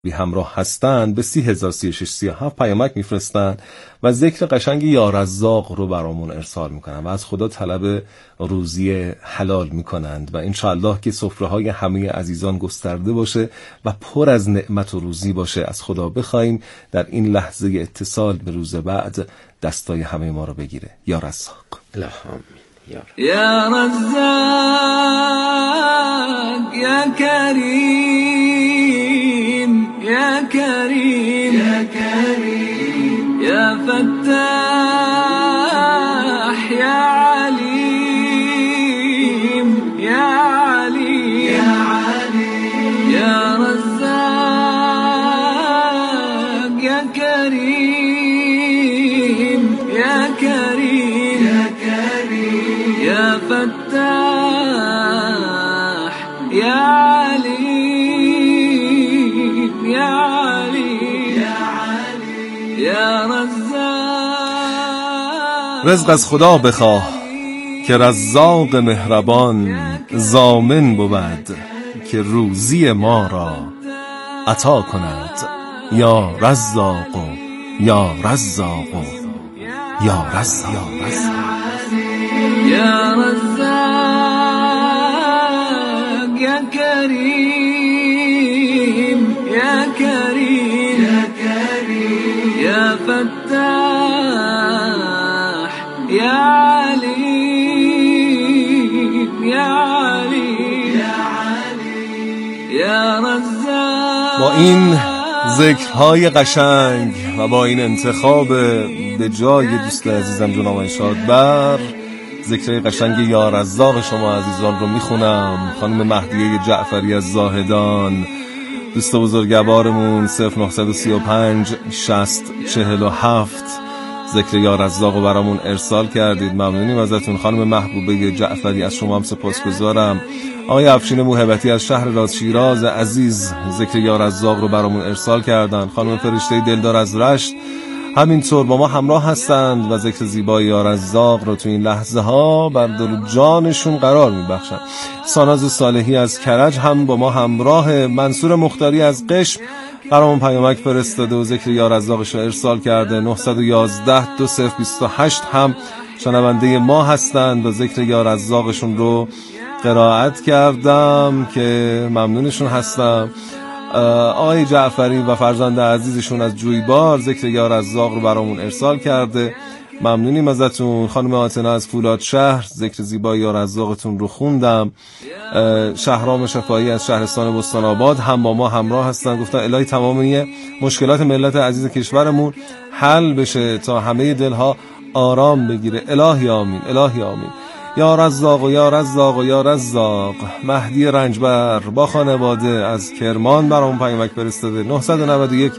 بی همراه هستند به 303637 پیامک میفرستن و ذکر قشنگ یا رزاق رو برامون ارسال میکنن و از خدا طلب روزی حلال میکنند و انشاءالله که سفره های همه عزیزان گسترده باشه و پر از نعمت و روزی باشه. از خدا بخوایم در این لحظه اتصال به روز بعد دستای همه ما رو بگیره. یا رزاق. یا رزاق یا کریم یا کریم یا کریم یا فتاح یا علیم یا علیم یا علیم یا رزاق یا کریم یا کریم یا کریم یا فتاح یا علیم یا علیم یا رزاق. رزق از خدا بخواه که رزاق مهربان ضامن بود که روزی ما را عطا کند. یا رزاق یا رزاق یا رزاق یا رزاق یا کریم یا کریم یا کریم یا فتاح یا علیم یا علیم یا رزاق. با این ذکرهای قشنگ و با این انتخاب به جای دوست عزیزم جناب شادبر ذکر قشنگ یا رزاق شما عزیزان رو میخونم. خانم مهدیه جعفری از زاهدان، دوست بزرگوارمون 0935 60 47 ذکر یا رزاق رو برامون ارسال کردید، ممنونیم ازتون. خانم محبوبه جعفری از شما هم سپاسگزارم. آقای افشین موهبتی از شهر راز شیراز عزیز ذکر یا رزاق رو برامون ارسال کردن. خانم فرشته دلدار از رشت همینطور با ما همراه هستند و ذکر زیبای یا رزاق رو تو این لحظه ها بر دل جانشون قرار میبخشن. ساناز صالحی از کرج هم با ما همراه. منصور مختاری از قشم برامون پیامک فرستاده و ذکر یا رزاقش رو ارسال کرده. 911 2028 هم شنونده ما هستند و ذکر یا رزاقشون رو قرائت کردم که ممنونشون هستم. آقای جعفری و فرزند عزیزشون از جویبار ذکر یا رزاق رو برامون ارسال کرده، ممنونیم ازتون. خانم آتنا از فولاد شهر ذکر زیبای یا رزاقتون رو خوندم. شهرام شفایی از شهرستان بستان آباد هم با ما همراه هستن، گفتن الهی تمامی مشکلات ملت عزیز کشورمون حل بشه تا همه دلها آرام بگیره. الهی آمین، الهی آمین. یا رزاق و یا رزاق و یا رزاق. مهدی رنجبر با خانواده از کرمان برامون پیامک فرستاده. 991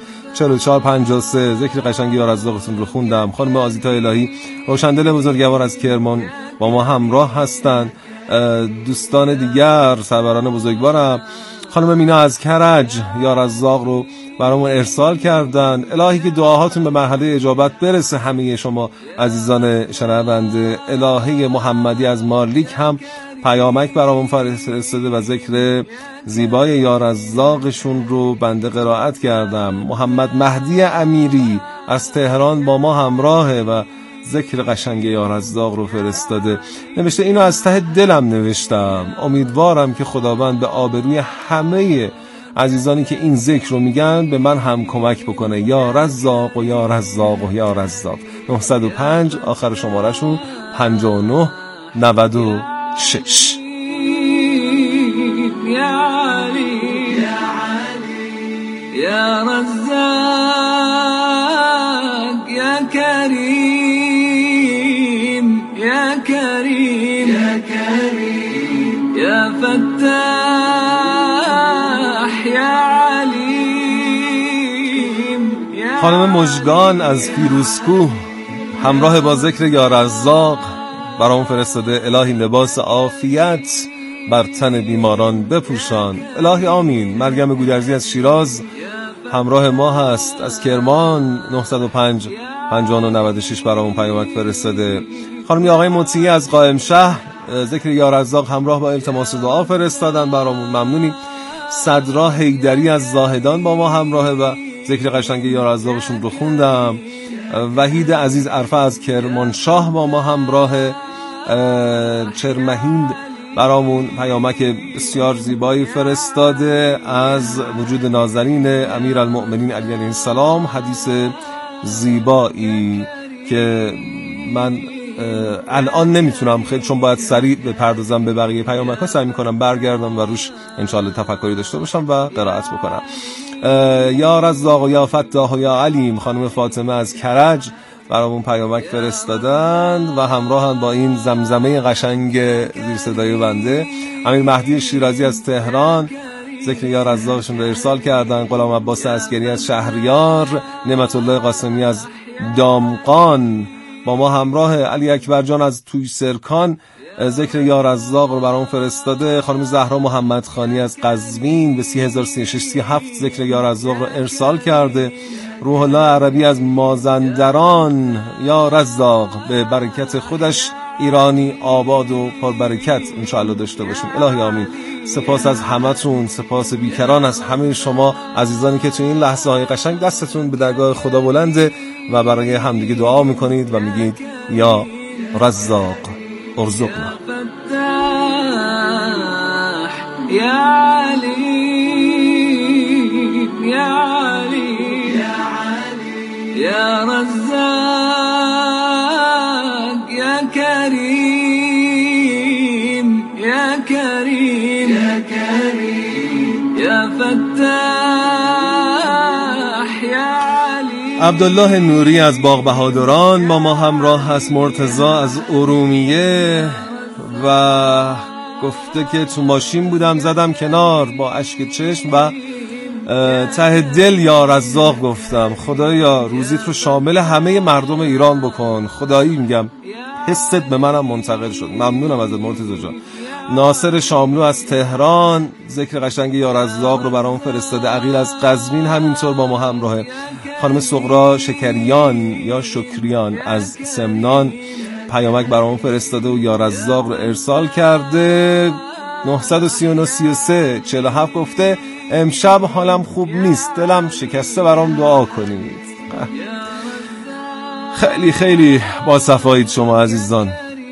4453 ذکر قشنگ یا رزاقتون رو خوندم. خانم آزیتا الهی روشندل بزرگوار از کرمان با ما همراه هستند. دوستان دیگر سروران بزرگوارم، خانم مینا از کرج یا رزاق رو برامون ارسال کردن. الهی که دعاهاتون به مرحله اجابت برسه همه شما عزیزان شنونده. الهی محمدی از مارلیک هم پیامک برامون فرستاده و ذکر زیبای یا رزاقشون رو بنده قرائت کردم. محمد مهدی امیری از تهران با ما همراهه و ذکر قشنگ یا رزاق رو فرستاده. نوشته اینو از ته دلم نوشتم، امیدوارم که خداوند به آبروی همه عزیزانی که این ذکر رو میگن به من هم کمک بکنه. یا رزاق و یا رزاق و یا رزاق. 905 آخر شمارهشون 5996. یا علی یا رزاق یا کریم یا کریم یا کریم یا فتاح یا علیم. خانم مژگان از فیروزکوه همراه با ذکر یا رزاق برامون فرستاده. الهی لباس عافیت بر تن بیماران بپوشان. الهی آمین. مریم گودرزی از شیراز همراه ما هست از کرمان. 905 5996 برامون پیامک فرستاده. خانم آقای مطیعی از قائم شهر ذکر یا رزاق همراه با التماس دعا فرستادن برامون، ممنونیم. صدرا حیدری از زاهدان با ما همراهه و ذکر قشنگ یارزاقشون رو خوندم. وحید عزیز عرفه از کرمانشاه با ما همراهه. چرمهیند برامون پیامک بسیار زیبایی فرستاده از وجود نازنین امیرالمؤمنین علی علیه السلام، حدیث زیبایی که من الان نمیتونم خیلی، چون باید سریع بپردازم به بقیه پیامک ها، سعی میکنم برگردم و روش انشاءالله تفکری داشته باشم و قرائت بکنم. یا رزاق و یا فتاح و یا علیم خانم فاطمه از کرج برامون پیامک فرستادن و همراهن با این زمزمه قشنگ زیر صدای بنده. امیر مهدی شیرازی از تهران ذکر یا رزاقشون رو ارسال کردن. غلام عباس عسکری از شهریار، نعمت الله قاسمی از دامقان با ما همراه. علی اکبر جان از توی سرکان ذکر یا رزاق رو برام فرستاده. خانم زهرا محمد خانی از قزوین به 303637 ذکر یا رزاق رو ارسال کرده. روح الله عربی از مازندران یا رزاق به برکت خودش ایرانی آباد و پربرکت انشاءالله داشته باشیم. الهی آمین. سپاس از همتون، سپاس بیکران از همه شما عزیزانی که تو این لحظه های قشنگ دستتون به درگاه خدا بلنده و برای همدیگه دعا میکنید و میگید یا رزاق ارزقنا. یا علی یا علی یا رزاق یا کریم یا کریم یا کریم یا فتاح یا علی. عبدالله نوری از باغ بهادران با ما همراه هست. مرتضی از ارومیه و گفته که تو ماشین بودم زدم کنار با اشک چشم و ته دل یا رزاق گفتم خدایا روزیت رو شامل همه مردم ایران بکن. خدایی میگم حست به منم منتقل شد. ممنونم ازت مرتضی جان. ناصر شاملو از تهران ذکر قشنگ یا رزاق رو برام فرستاده. عقیل از قزوین همینطور با ما همراهه. خانم سغرا شکریان یا شکریان از سمنان پیامک برام فرستاده و یا رزاق رو ارسال کرده. 939-33-47 گفته امشب حالم خوب نیست، دلم شکسته، برام دعا کنید. خیلی خیلی با صفایید شما عزیزان.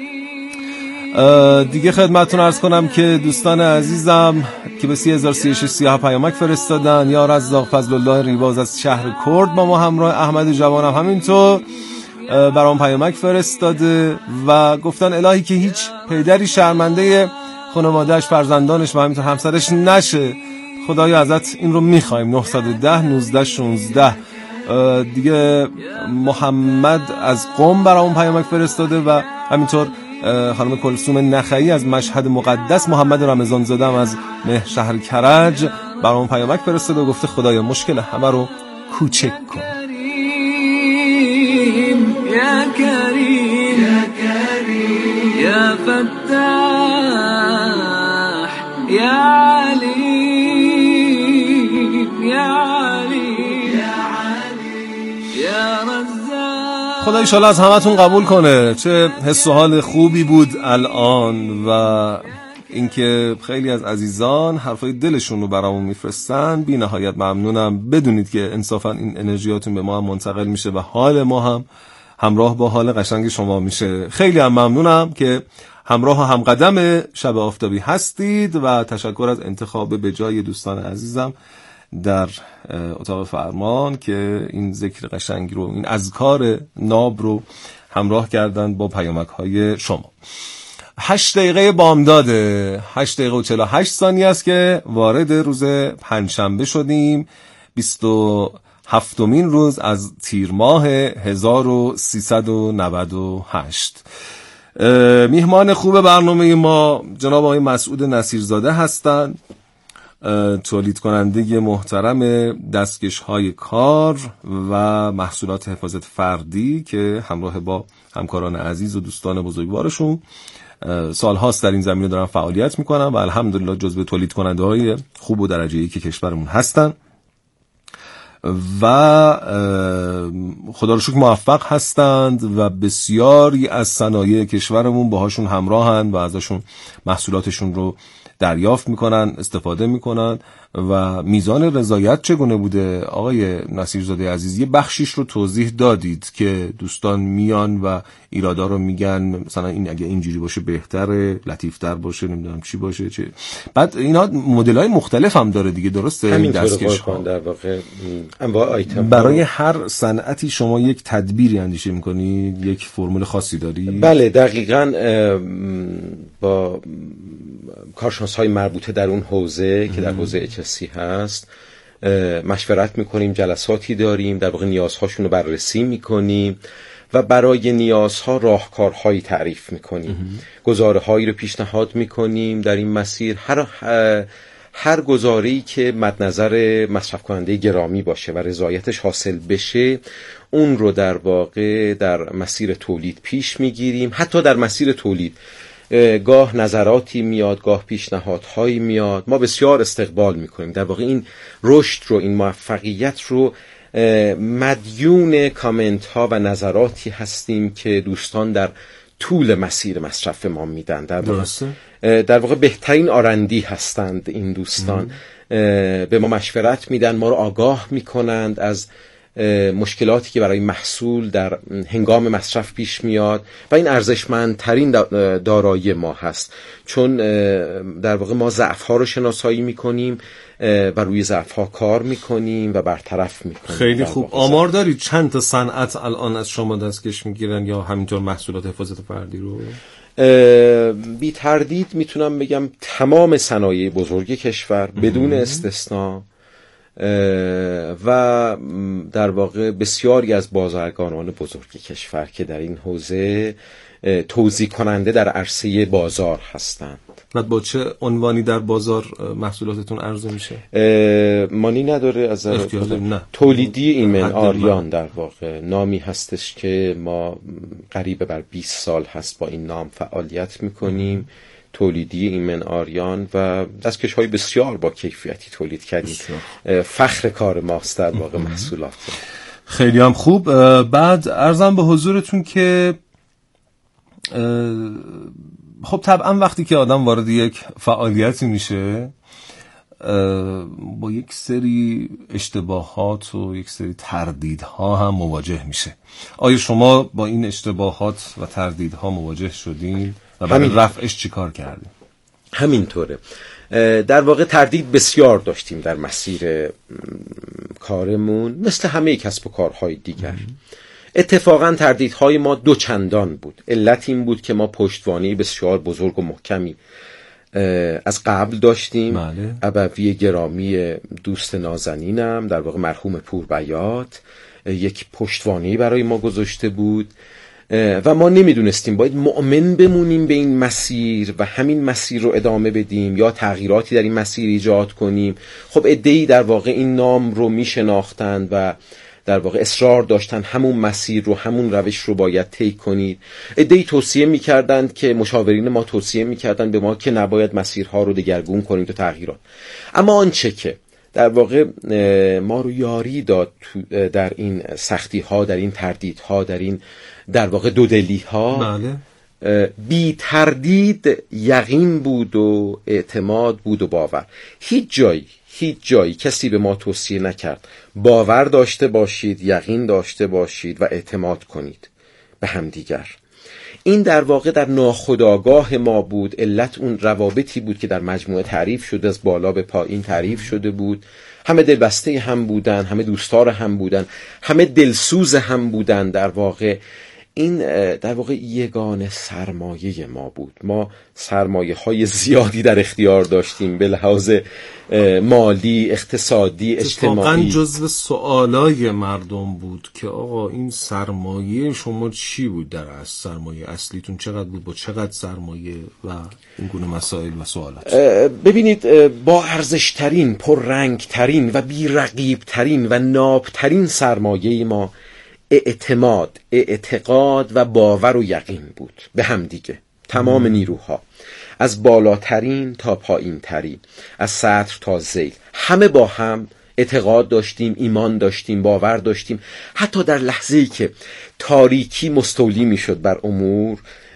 دیگه خدمتتون عرض کنم که دوستان عزیزم که به 303637 پیامک فرستادن. یا رزاق فضل الله ریواز از شهر کرد با ما همراه. احمد جوانم همینطور برام پیامک فرستاده و گفتن الهی که هیچ پدری شرمنده خانواده‌اش، فرزندانش و همینطور همسرش نشه. خدایا ازت این رو میخوایم. 910-19-16 دیگه. محمد از قم برامون پیامک فرستاده و همینطور خانم کلثوم نخعی از مشهد مقدس. محمد رمضان زاده از شهر کرج برامون پیامک فرستاده و گفته خدایا مشکل همه رو کوچک کن. یا کریم یا کریم یا فتاح یا علی یا علی یا رزاق. خدا ایشالله از همتون قبول کنه. چه حس و حال خوبی بود الان و اینکه خیلی از عزیزان حرفای دلشون رو برامون میفرستن. بی نهایت ممنونم. بدونید که انصافا این انرژیاتون به ما هم منتقل میشه و حال ما هم همراه با حال قشنگ شما میشه. خیلی هم ممنونم که همراه و همقدم شب آفتابی هستید و تشکر از انتخاب به جای دوستان عزیزم در اتاق فرمان که این ذکر قشنگ رو، این اذکار ناب رو همراه کردن با پیامک های شما. 8 دقیقه بامداده، 8 دقیقه و 48 ثانیه است که وارد روز پنجشنبه شدیم. 27مین روز از تیر ماه 1398. میهمان خوب برنامه ما جناب آقای مسعود نصیرزاده هستند، تولید کننده محترم دستکش های کار و محصولات حفاظت فردی که همراه با همکاران عزیز و دوستان بزرگوارشون سالهاست در این زمینه دارن فعالیت میکنن و الحمدلله جزو تولید کننده های خوب و درجه‌ای که کشورمون هستن و خدا رو شکر موفق هستند و بسیاری از صنایع کشورمون باهاشون همراهن و ازشون محصولاتشون رو دریافت میکنن، استفاده میکنن و میزان رضایت چگونه بوده؟ آقای نصیرزاده عزیز یه بخشیش رو توضیح دادید که دوستان میان و ایرادا رو میگن، مثلا این اگه اینجوری باشه بهتره، لطیفتر باشه، نمیدونم چی باشه چه. بعد اینا مدل‌های مختلف هم داره دیگه، درسته؟ همین دستکش ها در واقع انواع آیتم برای هر صنعتی شما یک تدبیری اندیشه میکنید، یک فرمول خاصی داری؟ بله دقیقاً. با کارشناس‌های مربوطه در اون حوزه که در حوزه HSC هست مشورت میکنیم، جلساتی داریم، در واقع نیازهاشون رو بررسی میکنیم و برای نیازها راهکارهایی تعریف میکنیم، گزاره‌هایی رو پیشنهاد میکنیم در این مسیر. هر گزاره‌ای که مد نظر مصرف کننده گرامی باشه و رضایتش حاصل بشه، اون رو در واقع در مسیر تولید پیش میگیریم. حتی در مسیر تولید گاه نظراتی میاد، گاه پیشنهادهایی میاد، ما بسیار استقبال میکنیم. در واقع این رشد رو، این موفقیت رو مدیون کامنت ها و نظراتی هستیم که دوستان در طول مسیر مصرف ما میدن. در واقع بهترین آرندی هستند این دوستان. به ما مشورت میدن، ما رو آگاه میکنند از مشکلاتی که برای محصول در هنگام مصرف پیش میاد و این ارزشمندترین دارایی ما هست، چون در واقع ما ضعف‌ها رو شناسایی میکنیم و روی ضعف‌ها کار میکنیم و برطرف میکنیم. خیلی خوب. آمار دارید چند تا صنعت الان از شما دستکش میگیرن یا همینطور محصولات حفاظت فردی رو؟ بی تردید میتونم بگم تمام صنایع بزرگ کشور بدون استثنا و در واقع بسیاری از بازرگانان بزرگ کشور که در این حوزه توزیع کننده در عرصه بازار هستند. بعد با چه عنوانی در بازار محصولاتتون عرضه میشه؟ مانی نداره از تولیدی ایمن آریان در واقع نامی هستش که ما قریب بر 20 سال هست با این نام فعالیت میکنیم. تولیدی ایمن آریان و دستکش‌های بسیار با کیفیتی تولید کردیم. فخر کار ماست در واقع محصولات. خیلی هم خوب. بعد عرضم به حضورتون که خب طبعا وقتی که آدم وارد یک فعالیتی میشه با یک سری اشتباهات و یک سری تردیدها هم مواجه میشه. آیا شما با این اشتباهات و تردیدها مواجه شدین و برای رفعش چی کار کردیم؟ همینطوره. در واقع تردید بسیار داشتیم در مسیر کارمون، مثل همه کسب و کارهای دیگر. اتفاقا تردیدهای ما دو چندان بود. علت این بود که ما پشتوانه بسیار بزرگ و محکمی از قبل داشتیم. ابوی گرامی دوست نازنینم در واقع مرحوم پوربیات یک پشتوانه‌ای برای ما گذاشته بود و ما نمیدونستیم باید مؤمن بمونیم به این مسیر و همین مسیر رو ادامه بدیم یا تغییراتی در این مسیر ایجاد کنیم. خب عده‌ای در واقع این نام رو میشناختند و در واقع اصرار داشتن همون مسیر رو، همون روش رو باید طی کنید. عده‌ای توصیه می‌کردند که مشاورین ما توصیه می‌کردند به ما که نباید مسیرها رو دگرگون کنیم تا تغییرات. اما آنچه که در واقع ما رو یاری داد در این سختی‌ها، در این تردیدها، در این در واقع دودلی‌ها، بی تردید یقین بود و اعتماد بود و باور. هیچ جایی کسی به ما توصیه نکرد باور داشته باشید، یقین داشته باشید و اعتماد کنید به همدیگر. این در واقع در ناخودآگاه ما بود. علت اون روابطی بود که در مجموعه تعریف شده، از بالا به پایین تعریف شده بود. همه دلبسته هم بودن، همه دوستدار هم بودن، همه دلسوز هم بودن. در واقع این در واقع یگانه سرمایه ما بود. ما سرمایه های زیادی در اختیار داشتیم به لحاظ مالی، اقتصادی، اجتماعی. واقعا جزو سوالای مردم بود که آقا این سرمایه شما چی بود؟ در اصل سرمایه اصلیتون چقدر بود؟ با چقدر سرمایه و این گونه مسائل و سوالات؟ ببینید، با ارزشترین، پررنگترین و بی‌رقیبترین و نابترین سرمایه ما اعتماد، اعتقاد و باور و یقین بود به هم دیگه. تمام نیروها از بالاترین تا پایین ترین، از سطر تا ذیل، همه با هم اعتقاد داشتیم، ایمان داشتیم، باور داشتیم. حتی در لحظه‌ای که تاریکی مستولی میشد بر امور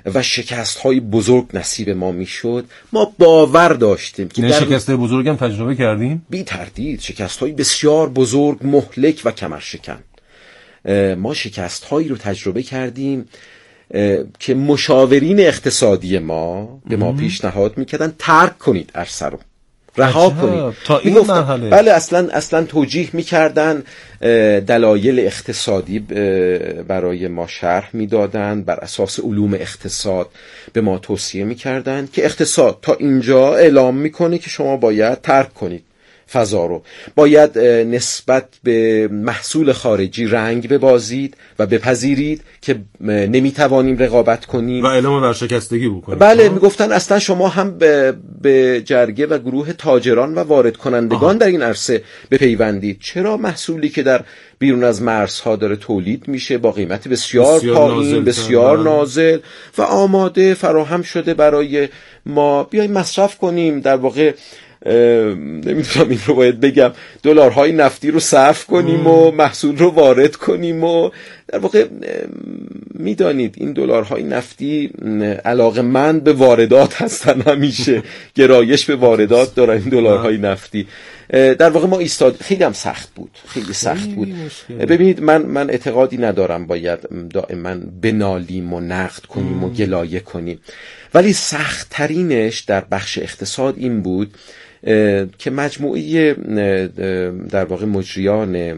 و شکست‌های بزرگ نصیب ما میشد، ما باور داشتیم که در شکست‌های بزرگ هم تجربه کردیم. بی تردید شکست‌های بسیار بزرگ، مهلک و کمرشکن. ما شکست‌هایی رو تجربه کردیم که مشاورین اقتصادی ما به ما پیشنهاد میکردن ترک کنید عرصه رو، رها کنید. تا این مرحله. بله، اصلا توجیه میکردن، دلایل اقتصادی برای ما شرح میدادن، بر اساس علوم اقتصاد به ما توصیه میکردن که اقتصاد تا اینجا اعلام میکنه که شما باید ترک کنید فضا رو، باید نسبت به محصول خارجی رنگ ببازید و بپذیرید که نمیتوانیم رقابت کنیم و اعلام ورشکستگی بکنید. بله، میگفتن اصلا شما هم به جرگه و گروه تاجران و وارد کنندگان در این عرصه بپیوندید. چرا محصولی که در بیرون از مرزها داره تولید میشه با قیمت بسیار پایین، بسیار نازل و آماده فراهم شده برای ما، بیایم مصرف کنیم. در واقع نمیدونم این رو باید بگم، دلارهای نفتی رو صرف کنیم و محصول رو وارد کنیم و در واقع میدانید این دلارهای نفتی علاقه‌مند به واردات هستن، همیشه گرایش به واردات دارن این دلارهای نفتی. در واقع ما خیلی هم سخت بود، خیلی سخت بود. ببینید من اعتقادی ندارم باید دائما بنالیم و نقد کنیم و گلایه کنیم، ولی سخت ترینش در بخش اقتصاد این بود که مجموعه در واقع مجریان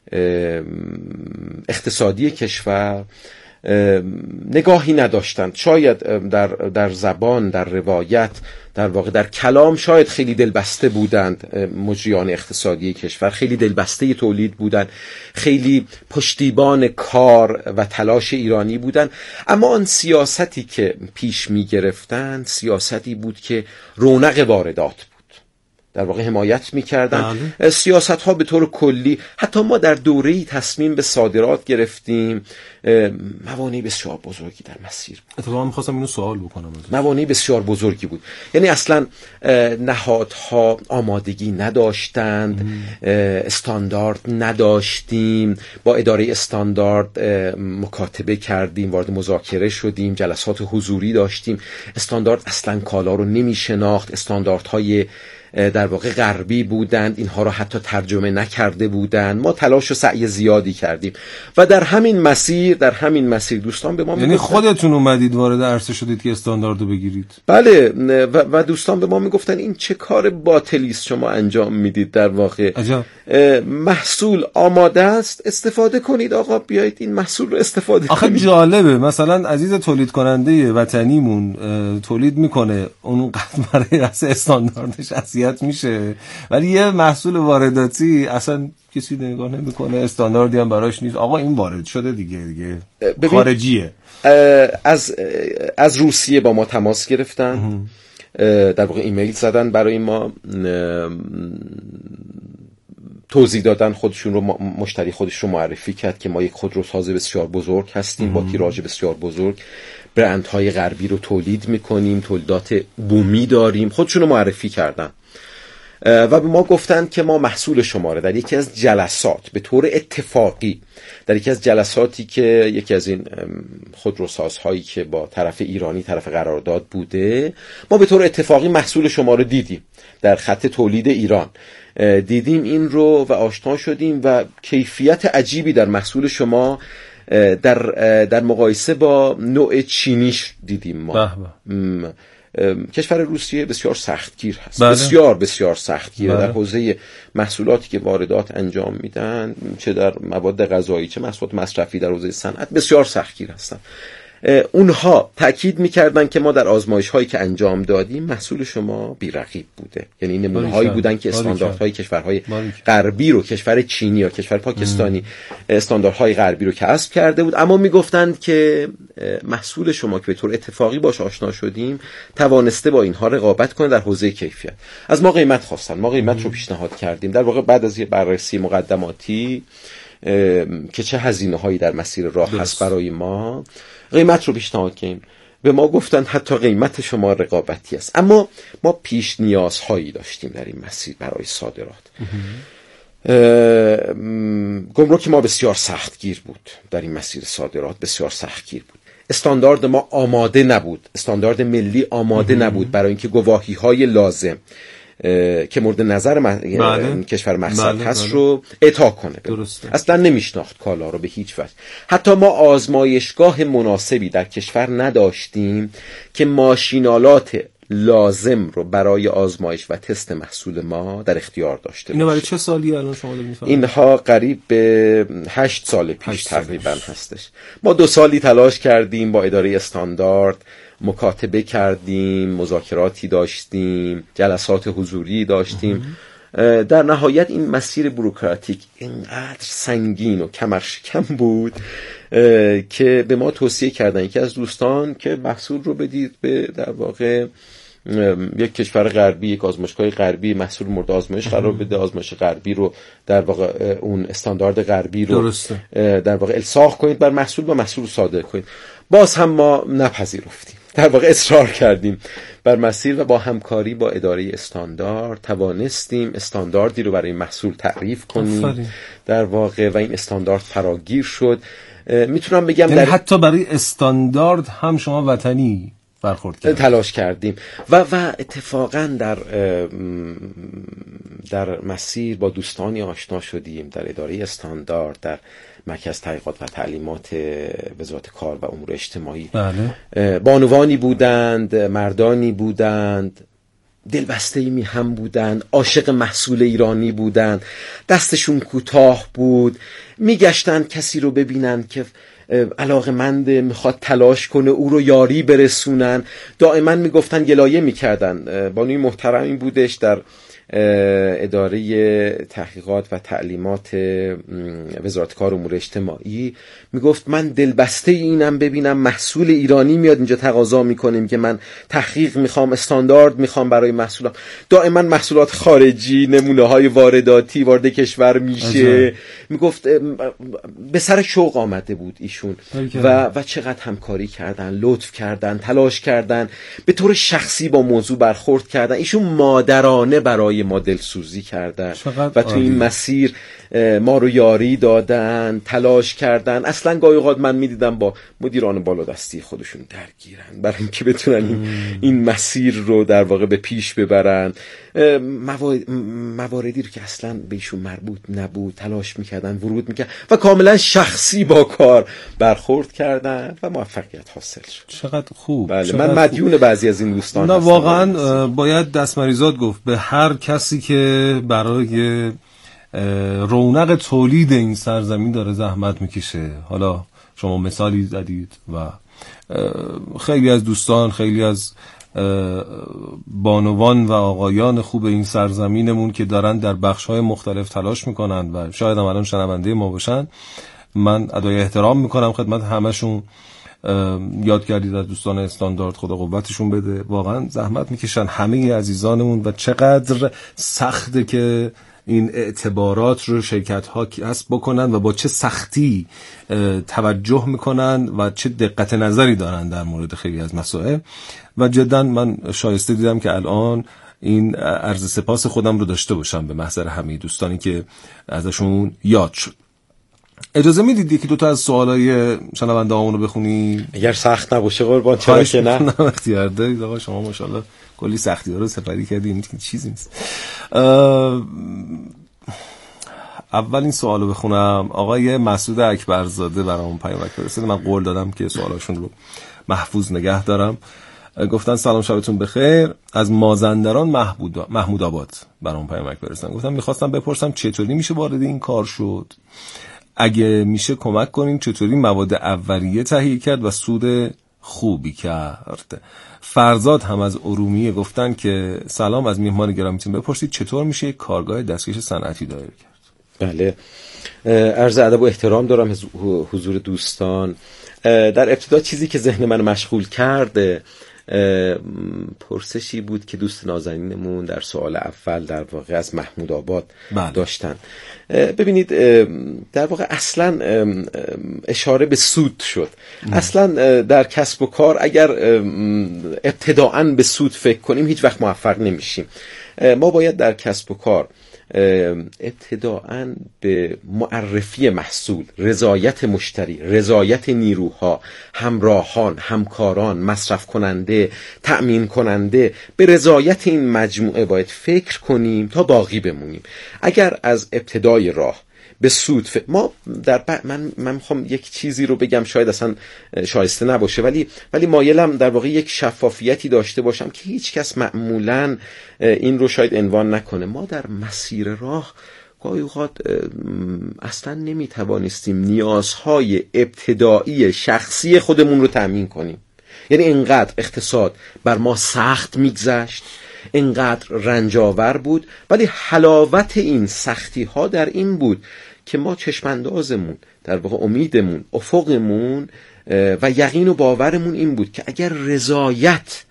اقتصادی کشور نگاهی نداشتند. شاید در زبان، در روایت، در واقع در کلام شاید خیلی دلبسته بودند. مجریان اقتصادی کشور خیلی دلبسته تولید بودند، خیلی پشتیبان کار و تلاش ایرانی بودند، اما آن سیاستی که پیش می گرفتند سیاستی بود که رونق واردات بود، در واقع حمایت می‌کردن. سیاست‌ها به طور کلی، حتی ما در دوره‌ای تصمیم به صادرات گرفتیم، موانع بسیار بزرگی در مسیر بود. اتفاقا می‌خواستم اینو سوال بکنم. موانع بسیار بزرگی بود، یعنی اصلا نهادها آمادگی نداشتند، استاندارد نداشتیم، با اداره استاندارد مکاتبه کردیم، وارد مذاکره شدیم، جلسات حضوری داشتیم. استاندارد اصلا کالا رو نمی‌شناخت، استانداردهای در واقع غربی بودند، اینها را حتی ترجمه نکرده بودند. ما تلاش و سعی زیادی کردیم و در همین مسیر دوستان به ما یعنی خودتون اومدید وارد عرصه شدید که استانداردو بگیرید. بله، و دوستان به ما میگفتن این چه کار باطلی است شما انجام میدید، در واقع محصول آماده است، استفاده کنید آقا، بیایید این محصول رو استفاده کنید. آخه جالبه، مثلا عزیز تولید کننده وطنیمون تولید میکنه، اون قدر برای رأس استانداردش میشه، ولی یه محصول وارداتی اصلا کسی نگاه نمیکنه، استانداردی هم براش نیست. آقا این وارد شده دیگه خارجیه. از روسیه با ما تماس گرفتن، در واقع ایمیل زدن برای ما، توضیح دادن خودشون رو، مشتری خودش رو معرفی کرد که ما یک خودروساز بسیار بزرگ هستیم با تیراژ بسیار بزرگ، برندهای غربی رو تولید میکنیم، تولیدات بومی داریم، خودشون رو معرفی کردن و به ما گفتن که ما محصول شما رو در یکی از جلسات به طور اتفاقی، در یکی از جلساتی که یکی از این خودروسازهایی که با طرف ایرانی طرف قرارداد بوده، ما به طور اتفاقی محصول شما رو دیدیم در خط تولید ایران، دیدیم این رو و آشنا شدیم و کیفیت عجیبی در محصول شما در مقایسه با نوع چینیش دیدیم. ما کشور روسیه بسیار سختگیر هست، بسیار بسیار سختگیره در حوزه محصولاتی که واردات انجام میدن، چه در مواد غذایی چه محصولات مصرفی، در حوزه صنعت بسیار سختگیر هستن. اونها تاکید میکردن که ما در آزمایش هایی که انجام دادیم محصول شما بی‌رقیب بوده، یعنی نمونه هایی بودن که استانداردهای کشورهای غربی رو، کشور چینی یا کشور پاکستانی استانداردهای غربی رو کسب کرده بود، اما میگفتند که محصول شما که به طور اتفاقی باش آشنا شدیم توانسته با اینها رقابت کنه در حوزه کیفیت. از ما قیمت خواستن، ما قیمت رو پیشنهاد کردیم. در واقع بعد از یه بررسی مقدماتی که چه هزینه‌هایی در مسیر راه هست برای ما، قیمت رو پیشنهاد کردیم. به ما گفتن حتی قیمت شما رقابتی است، اما ما پیش نیازهایی داشتیم در این مسیر برای صادرات. گمرک ما بسیار سختگیر بود در این مسیر صادرات، بسیار سختگیر بود. استاندارد ما آماده نبود، استاندارد ملی آماده نبود برای اینکه گواهی‌های لازم که مورد نظر کشور مقصد هست رو اعطا کنه. درسته. اصلا نمیشناخت کالا رو به هیچ وجه. حتی ما آزمایشگاه مناسبی در کشور نداشتیم که ماشینالات لازم رو برای آزمایش و تست محصول ما در اختیار داشته. اینو برای چه سالی الان شما دارید می‌فرمایید؟ اینها قریب به 8 سال پیش تقریبا هستش. ما 2 سالی تلاش کردیم با اداره استاندارد، مکاتبه کردیم، مذاکراتی داشتیم، جلسات حضوری داشتیم. در نهایت این مسیر بوروکراتیک اینقدر سنگین و کمرشکن بود که به ما توصیه کردن یکی از دوستان که محصول رو بدید به در واقع یک کشور غربی، یک آزمایشگاه غربی، محصول مورد آزمایش قرار بده، آزمایش غربی رو در واقع اون استاندارد غربی رو در واقع الساق کنید بر محصول و محصول رو صادر کنید. باز هم ما نپذیرفتیم، در واقع اصرار کردیم بر مسیر و با همکاری با اداره استاندارد توانستیم استانداردی رو برای محصول تعریف کنیم در واقع و این استاندارد فراگیر شد. میتونم بگم در حتی برای استاندارد هم شما وطنی برخورد کردیم، تلاش کردیم و اتفاقا در مسیر با دوستانی آشنا شدیم در اداره استاندارد، در مرکز تحقیقات و تعلیمات وزارت کار و امور اجتماعی. بله. بانوانی بودند، مردانی بودند، دلبسته هم بودند، عاشق محصول ایرانی بودند، دستشون کوتاه بود، میگشتن کسی رو ببینن که علاقه‌مند میخواد تلاش کنه او رو یاری برسونن. دائما میگفتن، گلایه میکردن. بانوی محترمی بودش در اداره تحقیقات و تعلیمات وزارت کار و امور اجتماعی، میگفت من دلبسته اینم ببینم محصول ایرانی میاد اینجا تقاضا میکنیم که من تحقیق میخوام، استاندارد میخوام برای محصولم. دائما محصولات خارجی، نمونه های وارداتی وارد کشور میشه. میگفت به سر شوق آمده بود ایشون و چقدر همکاری کردن، لطف کردن، تلاش کردن، به طور شخصی با موضوع برخورد کردن. ایشون مادرانه برای ما دلسوزی کردن و تو این مسیر ما رو یاری دادن، تلاش کردن. اصلا گاهی اوقات من میدیدم با مدیران بالادستی خودشون درگیرن برای اینکه بتونن این مسیر رو در واقع به پیش ببرن. مواردی رو که اصلا به ایشون مربوط نبود تلاش میکردن، ورود میکردن و کاملا شخصی با کار برخورد کردن و موفقیت حاصل شد. چقدر خوب. بله، من مدیون بعضی از این دوستان هستم. واقعا باید دستمریزاد گفت به هر کسی که برای رونق تولید این سرزمین داره زحمت میکشه. حالا شما مثالی زدید و خیلی از دوستان، خیلی از بانوان و آقایان خوب این سرزمینمون که دارن در بخش‌های مختلف تلاش میکنن و شاید هم الان شنونده ما باشن، من ادای احترام میکنم خدمت همشون. یاد کردید از دوستان استاندارد، خدا قوتشون بده، واقعا زحمت میکشن همه عزیزانمون و چقدر سخته که این اعتبارات رو شرکت ها کسب بکنن و با چه سختی توجه میکنن و چه دقت نظری دارن در مورد خیلی از مسائل. و جدا من شایسته دیدم که الان این عرض سپاس خودم رو داشته باشم به محضر همه دوستانی که ازشون یاد شد. اجازه میدید یکی دوتا از سوالای شنونده هامون رو بخونی؟ اگر سخت نباشه قربان، چرا که نه. اختیار دارید آقا، شما ماشاءالله کلی سختی ها رو سپری کردید، این چیزی نیست. اول این سوالو بخونم. آقای مسعود اکبرزاده برام پیامک فرستاد، من قول دادم که سوالاشون رو محفوظ نگه دارم. گفتن سلام، شبتون بخیر، از مازندران محمود آباد برام پیامک فرستادن. گفتم میخواستم بپرسم چطوری میشه وارد این کار شد، اگه میشه کمک کنین چطوری مواد اولیه تهیه کرد و سود خوبی کرد. فرزاد هم از ارومیه گفتن که سلام، از میهمان گرامیتون بپرسید چطور میشه یک کارگاه دستکش صنعتی دایر کرد. بله، عرض ادب و احترام دارم از حضور دوستان. در ابتدا چیزی که ذهن من مشغول کرد پرسشی بود که دوست نازنینمون در سوال اول در واقع از محمود آباد داشتن. ببینید، در واقع اصلا اشاره به سود شد. اصلا در کسب و کار اگر ابتداءً به سود فکر کنیم هیچ وقت موفق نمیشیم. ما باید در کسب و کار ابتداعاً به معرفی محصول، رضایت مشتری، رضایت نیروها، همراهان، همکاران، مصرف کننده، تأمین کننده، به رضایت این مجموعه باید فکر کنیم تا باقی بمونیم. اگر از ابتدای راه به سود ما من میخوام یک چیزی رو بگم شاید اصلا شایسته نباشه، ولی مایلم در واقع یک شفافیتی داشته باشم که هیچ کس معمولاً این رو شاید عنوان نکنه. ما در مسیر راه گاهی اوقات اصلا نمیتوانستیم نیازهای ابتدایی شخصی خودمون رو تأمین کنیم. یعنی اینقدر اقتصاد بر ما سخت میگذشت، اینقدر رنجاور بود، ولی حلاوت این سختی ها در این بود که ما چشماندازمون، در واقع امیدمون، افقمون و یقین و باورمون این بود که اگر رضایت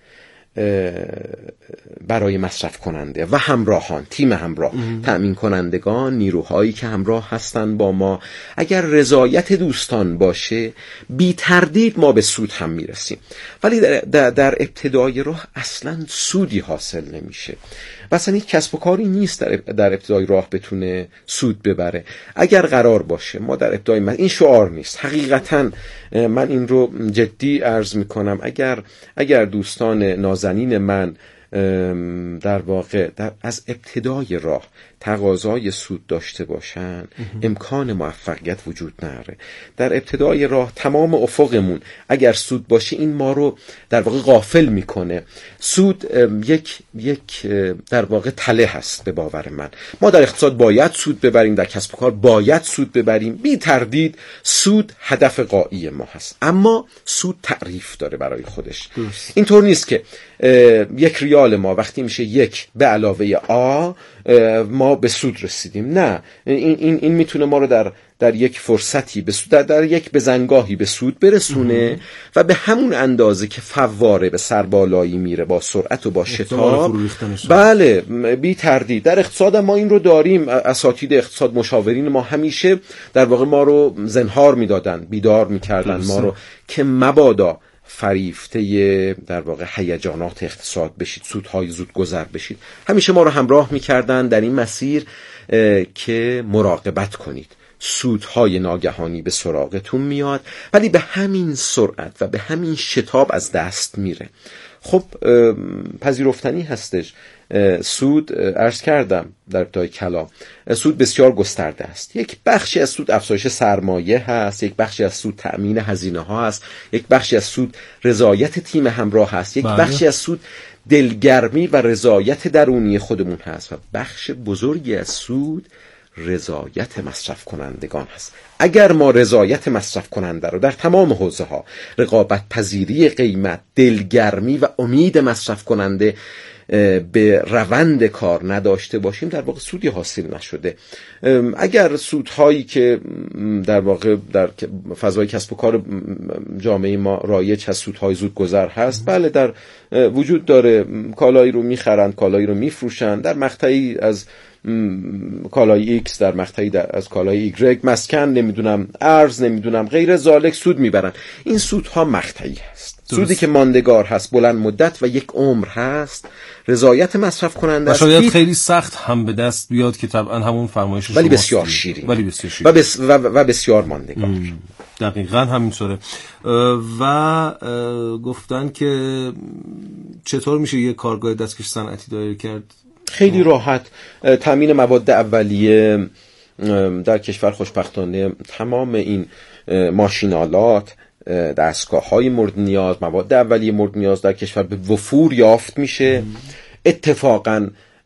برای مصرف کننده و همراهان، تیم همراه، تأمین کنندگان، نیروهایی که همراه هستن با ما، اگر رضایت دوستان باشه، بی تردید ما به سود هم میرسیم. ولی در ابتدای راه اصلا سودی حاصل نمیشه. مثلا یک کسب و کاری نیست در ابتدای راه بتونه سود ببره. اگر قرار باشه ما در ابتدای این شعار نیست، حقیقتا من این رو جدی عرض میکنم، اگر دوستان نازنین من در واقع از ابتدای راه تقاضای سود داشته باشن، امکان موفقیت وجود نداره. در ابتدای راه تمام افقمون اگر سود باشه، این ما رو در واقع غافل میکنه. سود یک در واقع تله هست به باور من. ما در اقتصاد باید سود ببریم، در کسب و کار باید سود ببریم، بی تردید سود هدف غایی ما هست، اما سود تعریف داره برای خودش. اینطور نیست که یک ریال ما وقتی میشه یک به علاوه آ ما به سود رسیدیم. نه، این میتونه ما رو در یک فرصتی در یک بزنگاهی به سود برسونه و به همون اندازه که فواره به سربالایی میره با سرعت و با شتاب، بله بی تردید. در اقتصاد ما این رو داریم. اساتید اقتصاد، مشاورین ما همیشه در واقع ما رو زنهار میدادن، بیدار میکردن ما رو که مبادا فریفته در واقع هیجانات اقتصاد بشید، سودهای زود گذر بشید. همیشه ما رو همراه میکردن در این مسیر که مراقبت کنید، سودهای ناگهانی به سراغتون میاد، ولی به همین سرعت و به همین شتاب از دست میره. خب پذیرفتنی هستش. سود عرض کردم در ابتدای کلام، سود بسیار گسترده است. یک بخشی از سود افزایش سرمایه هست، یک بخشی از سود تأمین هزینه ها هست، یک بخشی از سود رضایت تیم همراه هست، یک بخشی از سود دلگرمی و رضایت درونی خودمون هست و بخش بزرگی از سود رضایت مصرف کنندگان هست. اگر ما رضایت مصرف کننده رو در تمام حوزه ها، رقابت پذیری قیمت، دلگرمی و امید مصرف کننده به روند کار نداشته باشیم، در واقع سودی حاصل نشده. اگر سودهایی که در واقع در فضای کسب و کار جامعه ما رایج هست، سودهای زودگذر هست، بله در وجود داره. کالایی رو میخرن، کالایی رو میفروشن، در مقطعی از کالای X در مقطعی از کالای Y مسکن، نمیدونم ارز، نمیدونم غیر ذالک سود میبرن. این سودها مقطعی هست. سودی که ماندگار هست، بلند مدت و یک عمر هست، رضایت مصرف کننده است. شاید خیلی سخت هم به دست بیاد که طبعا همون فرمایش شما، ولی بسیار شیرین، و بسیار ماندگار. دقیقاً همینطوره. و گفتن که چطور میشه یک کارگاه دستکش صنعتی دایر کرد؟ خیلی راحت. تامین مواد اولیه در کشور خوشبختانه تمام این ماشینالات، دستگاه‌های مورد نیاز، مواد اولیه مورد نیاز در کشور به وفور یافت میشه. اتفاقاً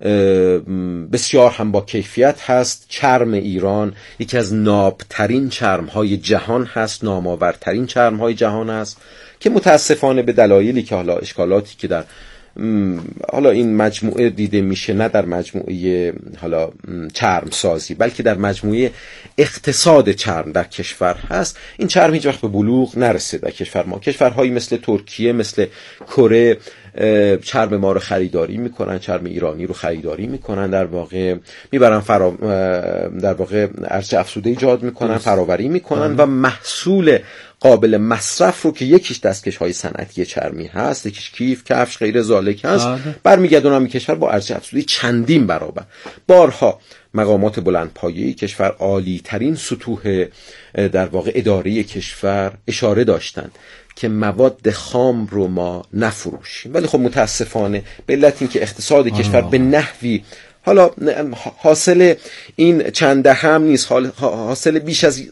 بسیار هم با کیفیت هست. چرم ایران یکی از نابترین چرم‌های جهان هست، نامآورترین چرم‌های جهان هست که متاسفانه به دلایلی که حالا اشکالاتی که در حالا این مجموعه دیده میشه، نه در مجموعه حالا چرم سازی بلکه در مجموعه اقتصاد چرم در کشور هست، این چرم هیچ وقت به بلوغ نرسید در کشور ما. کشورهایی مثل ترکیه، مثل کره چرم ما رو خریداری میکنن، چرم ایرانی رو خریداری میکنن، در واقع میبرن در واقع ارزش افزوده ایجاد میکنن، فراوری میکنن و محصول قابل مصرف رو که یکیش دستکش های صنعتی چرمی هست، یکیش کیف، کفش، غیر ذالک هست، برمیگردونن به کشور با ارزش افزوده چندین برابر. بارها مقامات بلندپایه کشور، عالی ترین سطوح در واقع اداره کشور اشاره داشتند که مواد خام رو ما نفروشیم. ولی خب متاسفانه به علت اینکه اقتصاد کشور به نحوی، حالا حاصل این چند دهم نیست، حاصل بیش از